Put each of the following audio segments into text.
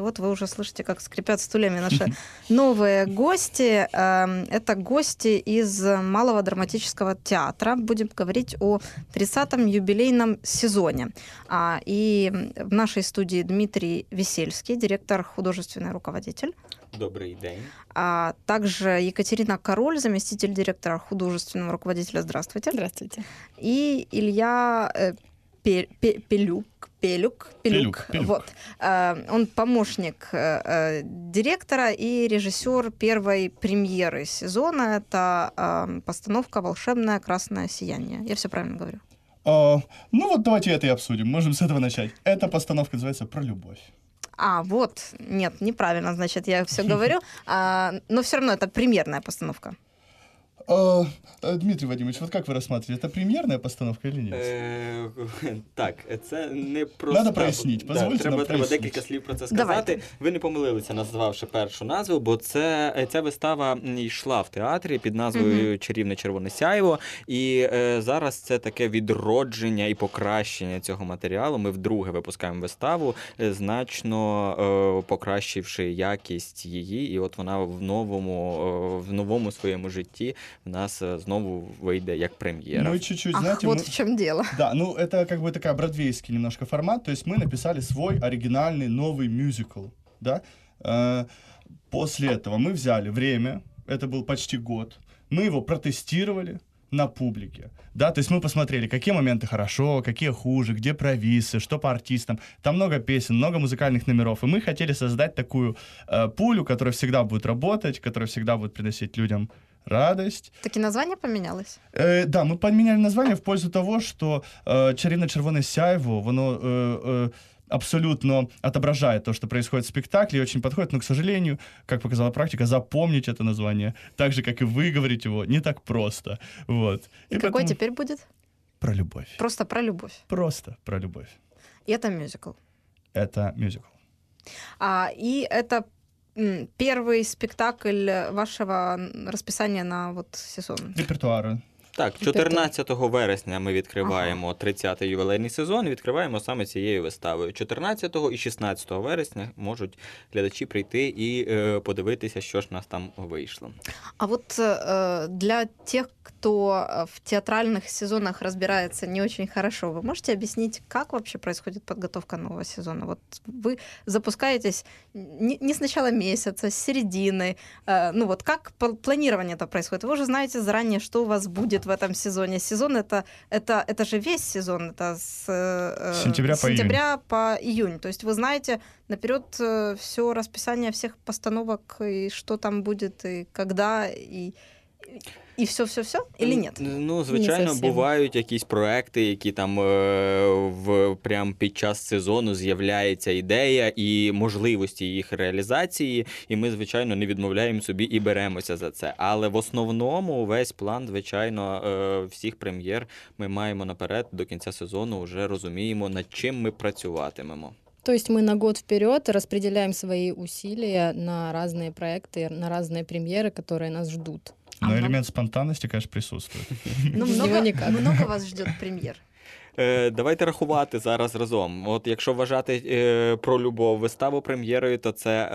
вот вы уже слышите, как скрипят стульями наши новые гости. Это гости из Малого драматического театра. Будем говорить о 30-м юбилейном сезоне. И в нашей студии Дмитрий Весельский, директор, художественный руководитель. Добрый день. Также Екатерина Король, заместитель директора, художественного руководителя. Здравствуйте. Здравствуйте. И Илья Пелюк. Вот. Он помощник директора и режиссер первой премьеры сезона. Это постановка «Волшебное красное сияние». Я все правильно говорю? Ну вот давайте это и обсудим. Можем с этого начать. Эта постановка называется «Про любовь». Вот. Нет, неправильно, значит, я все говорю. Но все равно это премьерная постановка. Дмитрий Вадимович, вот как вы рассматриваете, это премьерная постановка или нет? Так, це не просто... Надо прояснити, позвольте нам Треба декілька слів про це сказати. Давайте. Ви не помилилися, назвавши першу назву, бо ця вистава йшла в театрі під назвою «Чарівне червоне сяйво», і зараз це таке відродження і покращення цього матеріалу. Ми вдруге випускаємо виставу, значно покращивши якість її, і от вона в новому своєму житті у нас знову вийде як премьера. Мы чуть-чуть, знаете... Вот в чем дело. Да, ну это как бы такая бродвейский немножко формат, то есть мы написали свой оригинальный новый мюзикл, да. После этого мы взяли время, это был почти год, мы его протестировали на публике, да, то есть мы посмотрели, какие моменты хорошо, какие хуже, где провисы, что по артистам, там много песен, много музыкальных номеров, и мы хотели создать такую пулю, которая всегда будет работать, которая всегда будет приносить людям радость. Так и название поменялось? Да, мы поменяли название в пользу того, что «Чарівне червоне сяйво», воно абсолютно отображает то, что происходит в спектакле, и очень подходит, но, к сожалению, как показала практика, запомнить это название, так же, как и выговорить его, не так просто. Вот. И какой теперь будет? Про любовь. Просто про любовь. Просто про любовь. И это мюзикл. Это мюзикл. И это первый спектакль вашего расписания на сезон? Репертуара. Так, 14 вересня ми відкриваємо 30-й ювілейний сезон, і відкриваємо саме цією виставою. 14 і 16 вересня можуть глядачі прийти і подивитися, що ж у нас там вийшло. А вот для тех, кто в театральных сезонах разбирается не очень хорошо, вы можете объяснить, как вообще происходит подготовка нового сезона? Вот вы запускаетесь не с начала месяца, с середины. Ну вот как планирование это происходит? Вы уже знаете заранее, что у вас будет в этом сезоне. Сезон это же весь сезон, это с сентября по июнь. То есть вы знаете наперед все расписание всех постановок, и что там будет, и когда, і все-все-все? Или ні? Ну, звичайно, бувають якісь проекти, які там прямо під час сезону з'являється ідея і можливості їх реалізації, і ми, звичайно, не відмовляємо собі і беремося за це. Але в основному весь план, звичайно, всіх прем'єр ми маємо наперед, до кінця сезону вже розуміємо, над чим ми працюватимемо. То есть мы на год вперед распределяем свои усилия на разные проекты, на разные премьеры, которые нас ждут. Но элемент спонтанности, конечно, присутствует. Ну, много вас ждет премьер? Давайте рахувати зараз разом. От якщо вважати про любов виставу прем'єрою, то це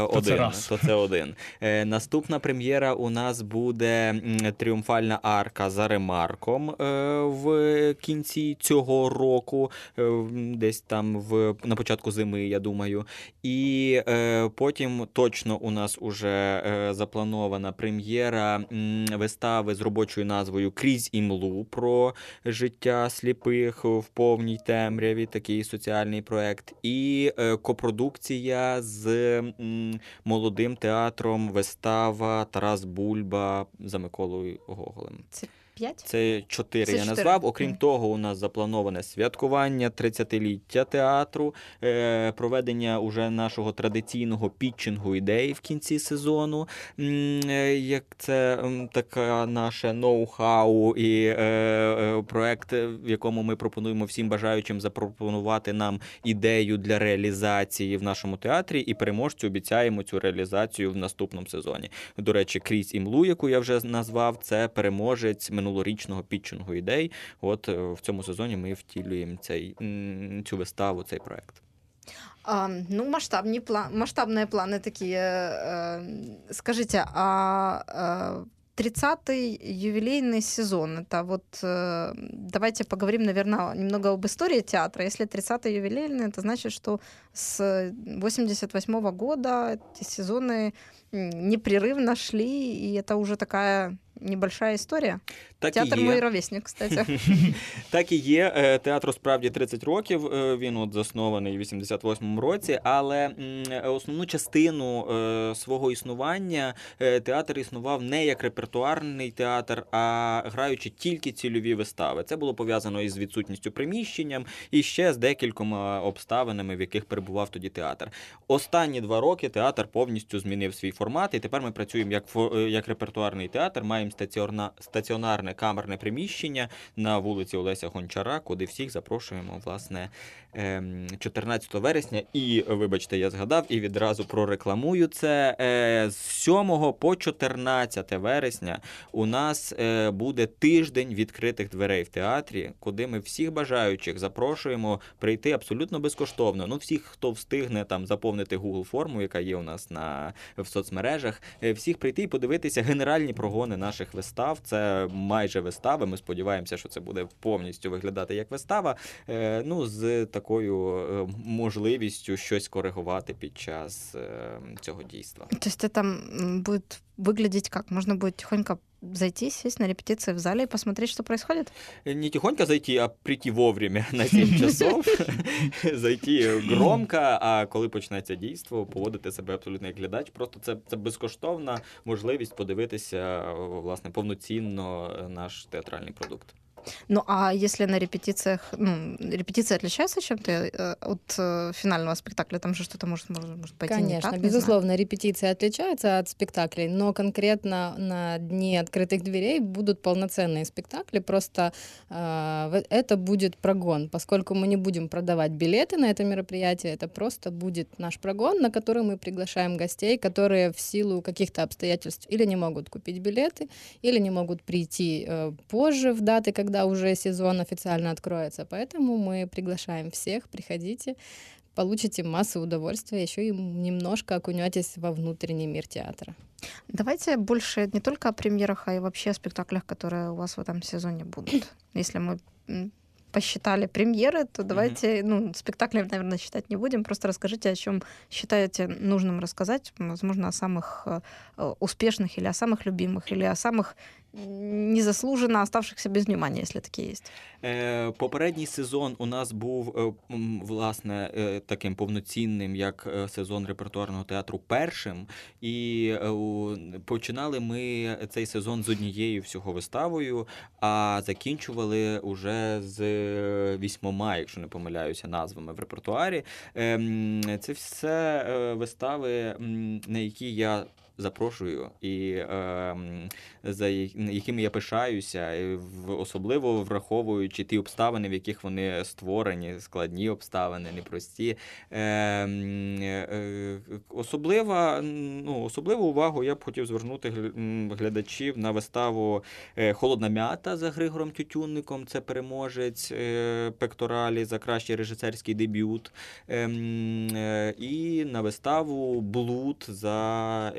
один. Наступна прем'єра у нас буде «Тріумфальна арка» за ремарком в кінці цього року, десь там на початку зими, я думаю. І потім точно у нас уже запланована прем'єра вистави з робочою назвою «Крізь імлу» про життя сліпих в повній темряві, такий соціальний проект, і копродукція з молодим театром вистава «Тарас Бульба» за Миколою Гоголем. Це 5? Це 4 я назвав. Окрім того, у нас заплановане святкування 30-ліття театру, проведення уже нашого традиційного пітчингу ідей в кінці сезону, як це така наше ноу-хау і проект, в якому ми пропонуємо всім бажаючим запропонувати нам ідею для реалізації в нашому театрі, і переможцю обіцяємо цю реалізацію в наступному сезоні. До речі, «Крізь імлу», яку я вже назвав, це переможець минулорічного пітчингу ідей. От в цьому сезоні ми втілюємо цю виставу, цей проект. Ну, масштабные планы такие. Скажите, 30-й ювелейный сезон. Это вот давайте поговорим, наверное, немного об истории театра. Если 30-й ювелейный, это значит, что с 88-го года эти сезоны непрерывно шли, и это уже такая небольшая історія. Театр мій ровесник, кстати. Так і є. Театру справді 30 років. Він от заснований у 88-му році, але основну частину свого існування театр існував не як репертуарний театр, а граючи тільки цільові вистави. Це було пов'язано із відсутністю приміщенням і ще з декількома обставинами, в яких перебував тоді театр. Останні 2 роки театр повністю змінив свій формат, і тепер ми працюємо як репертуарний театр, маємо стаціонарне камерне приміщення на вулиці Олеся Гончара, куди всіх запрошуємо, власне, 14 вересня. І, вибачте, я згадав, і відразу прорекламую це. З 7 по 14 вересня у нас буде тиждень відкритих дверей в театрі, куди ми всіх бажаючих запрошуємо прийти абсолютно безкоштовно. Ну, всіх, хто встигне там заповнити Google форму, яка є у нас в соцмережах, всіх прийти і подивитися генеральні прогони наших вистав. Це майже вистави. Ми сподіваємося, що це буде повністю виглядати як вистава. Ну, з такою можливістю щось коригувати під час цього дійства. Тобто там буде виглядати як? Можна буде тихонько зайти, сесть на репетиции в зале и посмотреть, что происходит? Не тихонько зайти, а прийти вовремя на 7 часов, зайти громко, а коли почнеться дійство, поводити себе абсолютно як глядач. Просто це безкоштовна можливість подивитися, власне, повноцінно наш театральний продукт. Ну, а если на репетициях, репетиции отличаются чем-то от финального спектакля? Там же что-то может пойти Конечно, не так? Конечно, безусловно, репетиции отличаются от спектаклей, но конкретно на Дни открытых дверей будут полноценные спектакли, просто это будет прогон, поскольку мы не будем продавать билеты на это мероприятие, это просто будет наш прогон, на который мы приглашаем гостей, которые в силу каких-то обстоятельств или не могут купить билеты, или не могут прийти позже в даты, когда уже сезон официально откроется. Поэтому мы приглашаем всех, приходите, получите массу удовольствия, еще и немножко окунетесь во внутренний мир театра. Давайте больше не только о премьерах, а и вообще о спектаклях, которые у вас в этом сезоне будут. Если мы посчитали премьеры, то давайте, спектакли, наверное, считать не будем. Просто расскажите, о чем считаете нужным рассказать. Возможно, о самых успешных или о самых любимых, или о самых незаслуженно оставшихся без внимания, якщо такі є. Попередній сезон у нас був, власне, таким повноцінним, як сезон репертуарного театру, першим. І починали ми цей сезон з однією всього виставою, а закінчували уже з 8, якщо не помиляюся, назвами в репертуарі. Це все вистави, на які я запрошую і за якими я пишаюся, особливо враховуючи ті обставини, в яких вони створені, складні обставини, непрості. Особливу увагу я б хотів звернути глядачів на виставу «Холодна м'ята» за Григором Тютюнником, це переможець Пекторалі за кращий режисерський дебют, і на виставу «Блуд» за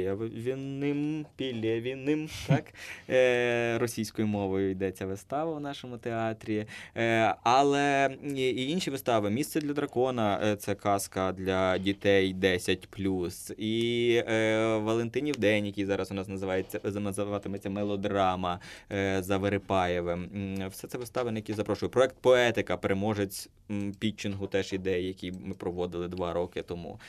Пілєвіним, так? Російською мовою йде ця вистава у нашому театрі. Але і інші вистави. «Місце для дракона» – це казка для дітей 10+. І «Валентинів день», який зараз у нас називатиметься «Мелодрама» за Верипаєвим. Все це вистави, на які запрошую. Проект «Поетика», переможець пітчингу теж іде, який ми проводили 2 роки тому.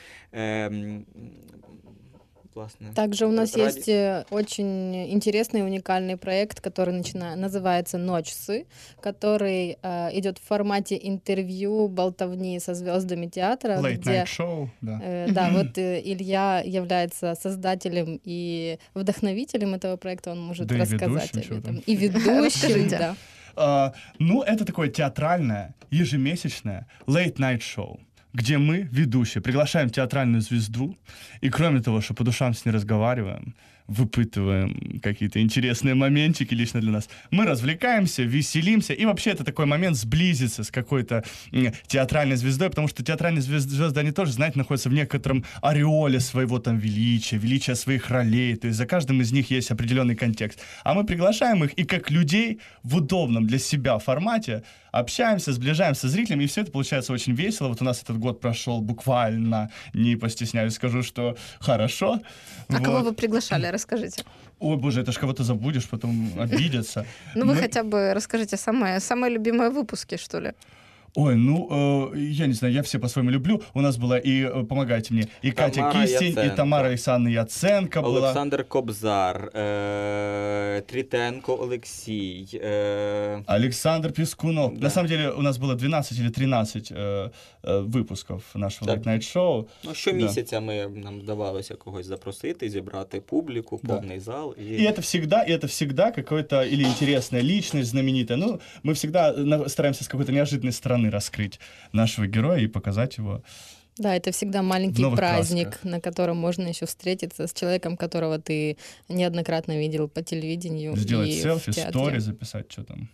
Также у нас есть очень интересный, уникальный проект, который называется «Ночь Сы», который идет в формате интервью, болтовни со звездами театра. Late Night Show, да. Да, вот Илья является создателем и вдохновителем этого проекта, он может рассказать об этом. И ведущим, да. Это такое театральное, ежемесячное Late Night Show. где мы, ведущие, приглашаем театральную звезду, и кроме того, что по душам с ней разговариваем, выпытываем какие-то интересные моментики лично для нас, мы развлекаемся, веселимся, и вообще это такой момент сблизиться с какой-то театральной звездой, потому что театральные звезды, они тоже, знаете, находятся в некотором ореоле своего там величия своих ролей, то есть за каждым из них есть определенный контекст. А мы приглашаем их и как людей в удобном для себя формате общаемся, сближаемся с зрителями, и все это получается очень весело. Вот у нас этот год прошел буквально, не постесняюсь, скажу, что хорошо. А вот. Кого вы приглашали, расскажите. Ой, боже, это ж кого-то забудешь, потом обидятся. Ну вы хотя бы расскажите самые любимые выпуски, что ли. Ой, я не знаю, я все по-своему люблю. У нас была и, помогайте мне, и Катя Кистень, и Тамара Александровна Яценко была. Олександр Кобзар, Трітенко Олексій. Александр Пискунов. Да. На самом деле у нас было 12 или 13 выпусков нашого Late Night Show. Ну, щомісяця нам вдавалося когось запросити, зібрати публіку, повний зал. И это всегда какой-то или интересная личность знаменитая. Ну, мы всегда стараемся с какой-то неожиданной стороны раскрыть нашего героя и показать его. Да, это всегда маленький праздник, красках, на котором можно еще встретиться с человеком, которого ты неоднократно видел по телевидению. Сделать селфи, стори записать, что там.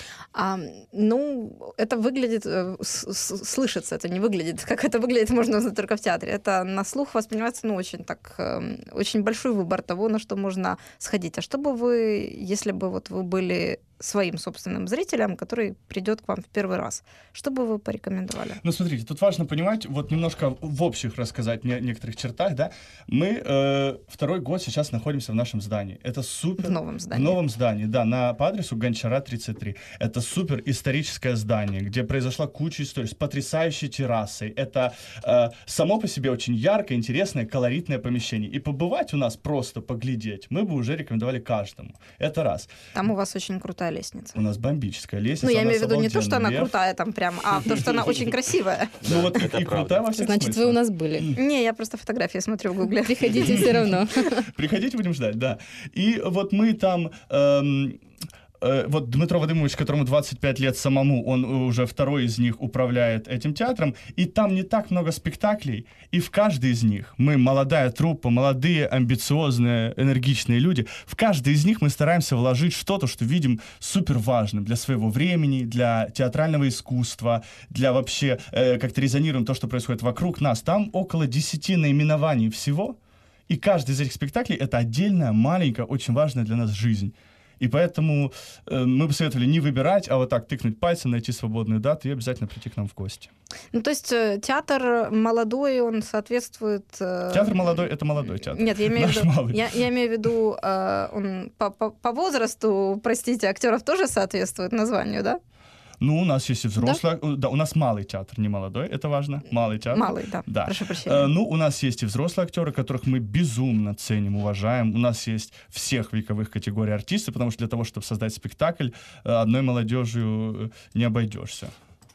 Это выглядит, слышится, это не выглядит, как это выглядит, можно узнать только в театре. Это на слух воспринимается, очень большой выбор того, на что можно сходить. А что бы вы, если бы вот вы были своим собственным зрителем, который придет к вам в первый раз, что бы вы порекомендовали? Ну, смотрите, тут важно понимать, вот немножко в общих рассказать некоторых чертах, да. Мы второй год сейчас находимся в нашем здании. Это супер... В новом здании. В новом здании, да, по адресу Гончара, 33. Это супер историческое здание, где произошла куча историй с потрясающей террасой. Это само по себе очень яркое, интересное, колоритное помещение. И побывать у нас, просто поглядеть, мы бы уже рекомендовали каждому. Это раз. Там у вас очень крутая лестница. У нас бомбическая лестница. Ну, я имею в виду не то, что она крутая там прям, а то, что она очень красивая. Ну, вот и крутая во всех смыслах. Значит, вы у нас были. Не, я просто фотографии смотрю в Гугле. Приходите все равно. Приходите, будем ждать, да. И вот мы там... Вот Дмитро Вадимович, которому 25 лет самому, он уже второй из них управляет этим театром, и там не так много спектаклей, и в каждый из них мы, молодая труппа, молодые, амбициозные, энергичные люди, в каждый из них мы стараемся вложить что-то, что видим супер важным для своего времени, для театрального искусства, для вообще, как-то резонируем то, что происходит вокруг нас. Там около 10 наименований всего, и каждый из этих спектаклей — это отдельная, маленькая, очень важная для нас жизнь. И поэтому мы бы советовали не выбирать, а вот так тыкнуть пальцем, найти свободную дату и обязательно прийти к нам в гости. Ну, то есть театр молодой, он соответствует... Театр молодой — это молодой театр. Нет, я имею в виду, он по возрасту, простите, актеров тоже соответствует названию, да? Ну, у нас есть и взрослый, да, у нас малый театр, не молодой, это важно, малый театр. Малый, да. Прошу прощения. Ну, у нас есть и взрослые актеры, которых мы безумно ценим, уважаем. У нас есть всех вековых категорий артисты, потому что для того, чтобы создать спектакль, одной молодежью не обойдешься.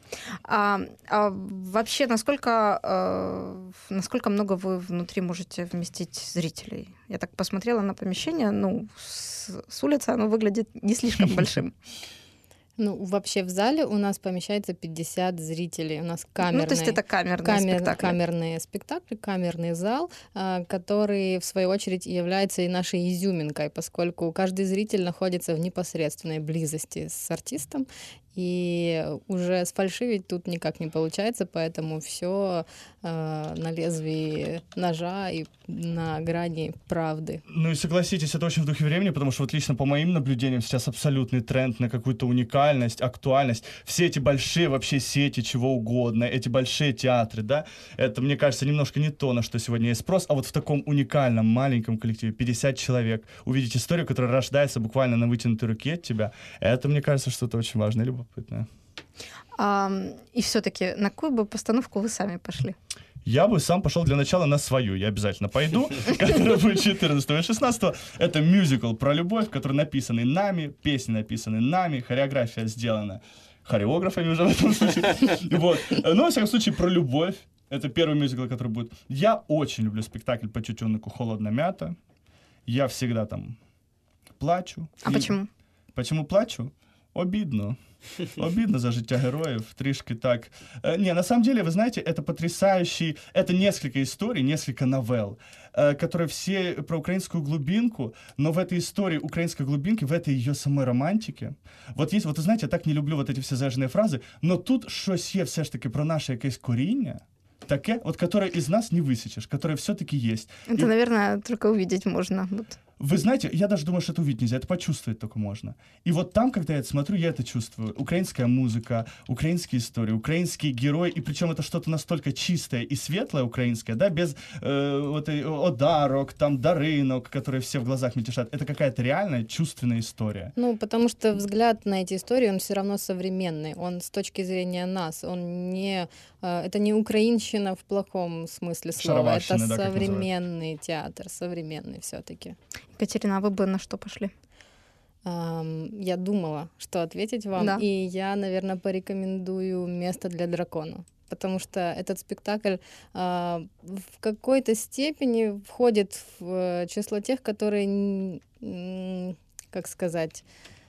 Вообще, насколько много вы внутри можете вместить зрителей? Я так посмотрела на помещение, с улицы оно выглядит не слишком большим. Ну, вообще в зале у нас помещается 50 зрителей. У нас камерные, то есть это камерные спектакли, камерный зал, который, в свою очередь, является и нашей изюминкой, поскольку каждый зритель находится в непосредственной близости с артистом, и уже сфальшивить тут никак не получается, поэтому все на лезвии ножа и на грани правды. Ну и согласитесь, это очень в духе времени, потому что вот лично по моим наблюдениям сейчас абсолютный тренд на какую-то уникальность, актуальность. Все эти большие вообще сети чего угодно, эти большие театры, да, это, мне кажется, немножко не то, на что сегодня есть спрос, а вот в таком уникальном маленьком коллективе 50 человек увидеть историю, которая рождается буквально на вытянутой руке от тебя, это, мне кажется, что-то очень важное и любопытное. И все-таки на какую бы постановку вы сами пошли? Я бы сам пошел для начала на свою, я обязательно пойду, которая будет 14 и 16. Это мюзикл про любовь, который написанный нами, песни написаны нами, хореография сделана хореографами уже в этом случае. Вот. Но, во всяком случае, про любовь. Это первый мюзикл, который будет. Я очень люблю спектакль по Тютюннику «Холодная мята». Я всегда там плачу. А почему? Почему плачу? Обидно. Обидно за життя героев, трішки так. Не, на самом деле, вы знаете, это потрясающий, это несколько историй, несколько новелл, которые все про украинскую глубинку, но в этой истории украинской глубинки, в этой ее самой романтике, вот есть, вот вы знаете, я так не люблю вот эти все зажжені фрази, но тут щось є все ж таки про наше якесь коріння, таке, вот, которое из нас не высечешь, которое все-таки есть. Это, наверное, только увидеть можно. Вот. Вы знаете, я даже думаю, что это увидеть нельзя, это почувствовать только можно. И вот там, когда я это смотрю, я это чувствую. Украинская музыка, украинские истории, украинские герои, и причем это что-то настолько чистое и светлое украинское, да, без вот одарок, там, дарынок, которые все в глазах мельтешат. Это какая-то реальная, чувственная история. Ну, потому что взгляд на эти истории, он все равно современный. Он с точки зрения нас, он не... Это не украинщина в плохом смысле слова, это да, современный театр, современный все-таки. Екатерина, а вы бы на что пошли? Я думала, что ответить вам, да. И я, наверное, порекомендую «Место для дракона», потому что этот спектакль в какой-то степени входит в число тех, которые, как сказать,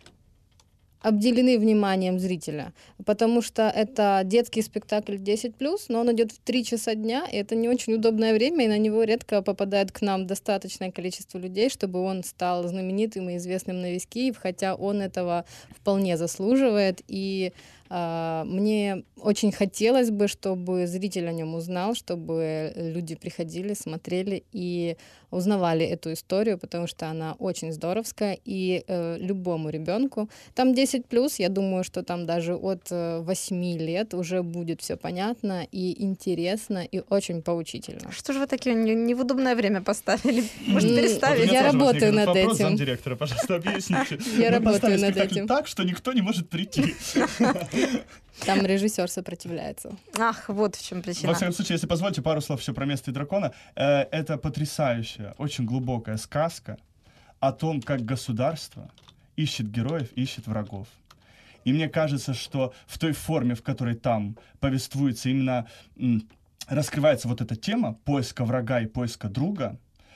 обделены вниманием зрителя, потому что это детский спектакль 10+, но он идет в 3 часа дня, и это не очень удобное время, и на него редко попадает к нам достаточное количество людей, чтобы он стал знаменитым и известным на весь Киев, хотя он этого вполне заслуживает, и мне очень хотелось бы, чтобы зритель о нем узнал, чтобы люди приходили, смотрели и узнавали эту историю, потому что она очень здоровская, и любому ребенку. Там 10+, я думаю, что там даже от 8 лет уже будет все понятно и интересно, и очень поучительно. Что же вы такие не в удобное время поставили? Может, переставить? Я работаю над вопрос этим. Замдиректора, пожалуйста, объясните. Я Мы работаю над спектакль этим. так, что никто не может прийти. Там режиссер сопротивляется. Ах, вот в чем причина. Во всяком случае, если позволите, пару слов еще про «Место и дракона». Это потрясающая, очень глубокая сказка о том, как государство ищет героев, ищет врагов. И мне кажется, что в той форме, в которой там повествуется, именно раскрывается вот эта тема поиска врага и поиска друга,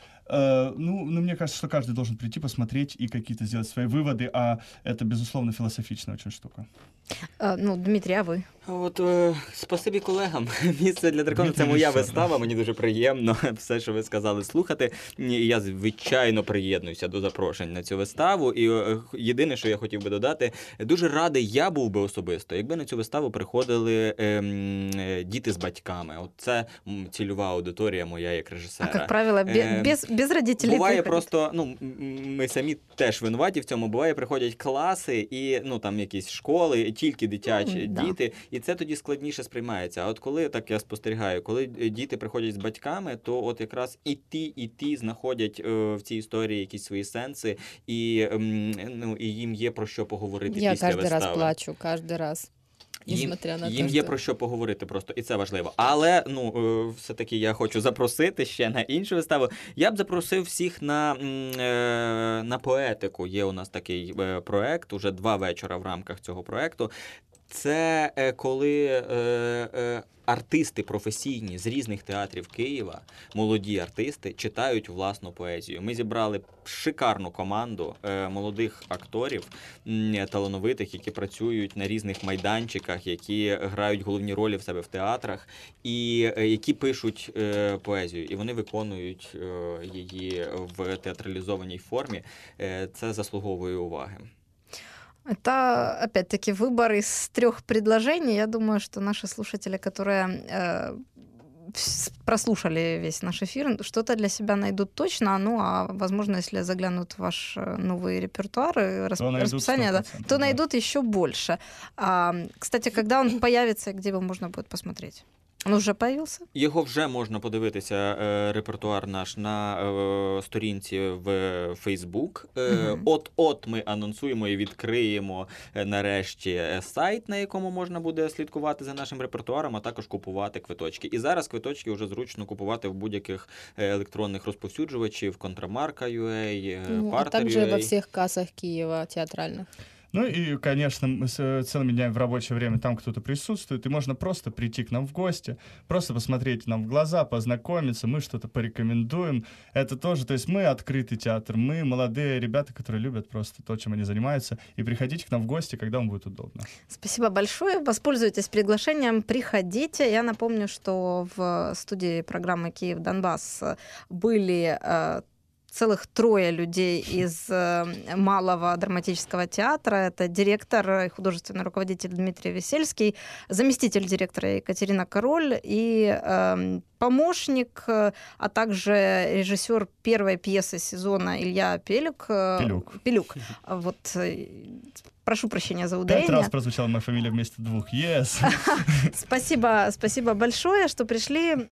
мне кажется, что каждый должен прийти, посмотреть и какие-то сделать свои выводы, а это, безусловно, философичная очень штука. Дмитрий, а ви? От спасибі колегам. «Місце для дракона» — це моя вистава. Мені дуже приємно все, що ви сказали, слухати. І я, звичайно, приєднуюся до запрошень на цю виставу. І єдине, що я хотів би додати, дуже радий я був би особисто, якби на цю виставу приходили діти з батьками. От це цільова аудиторія моя як режисера. А, як правило, без родителей. Буває просто, ми самі теж винуваті в цьому, буває, приходять класи і, там якісь школи, тільки дитячі діти, і це тоді складніше сприймається. А от коли, так я спостерігаю, коли діти приходять з батьками, то от якраз і ті знаходять в цій історії якісь свої сенси, і їм є про що поговорити після вистави. Я кожен раз плачу, кожен раз. Їм є про що поговорити просто, і це важливо. Але, все-таки я хочу запросити ще на іншу виставу. Я б запросив всіх на поетику. Є у нас такий проект, уже 2 вечора в рамках цього проекту. Це коли артисти професійні з різних театрів Києва, молоді артисти, читають власну поезію. Ми зібрали шикарну команду молодих акторів, талановитих, які працюють на різних майданчиках, які грають головні ролі в себе в театрах, і які пишуть поезію. І вони виконують її в театралізованій формі. Це заслуговує уваги. Это, опять-таки, выбор из 3 предложений. Я думаю, что наши слушатели, которые прослушали весь наш эфир, что-то для себя найдут точно. А возможно, если заглянут в ваш новый репертуар и расписание, то найдут еще больше. Кстати, когда он появится, где его можно будет посмотреть? Он вже появився? Його вже можна подивитися, репертуар наш, на сторінці в Facebook. От ми анонсуємо і відкриємо нарешті сайт, на якому можна буде слідкувати за нашим репертуаром, а також купувати квиточки. І зараз квиточки вже зручно купувати в будь-яких електронних розповсюджувачів, Контрамарка.ua, Partner.ua. А також во всіх касах Києва театральних. Ну и, конечно, мы целыми днями в рабочее время там кто-то присутствует, и можно просто прийти к нам в гости, просто посмотреть нам в глаза, познакомиться, мы что-то порекомендуем. Это тоже, то есть мы открытый театр, мы молодые ребята, которые любят просто то, чем они занимаются, и приходите к нам в гости, когда вам будет удобно. Спасибо большое. Воспользуйтесь приглашением, приходите. Я напомню, что в студии программы «Киев-Донбасс» были целых 3 людей из Малого драматического театра. Это директор и художественный руководитель Дмитрий Весельский, заместитель директора Екатерина Король и помощник, а также режиссер первой пьесы сезона Илья Пелюк. Пелюк. Вот, прошу прощения за ударение. 5 раз прозвучала моя фамилия вместо 2. Yes. Спасибо большое, что пришли.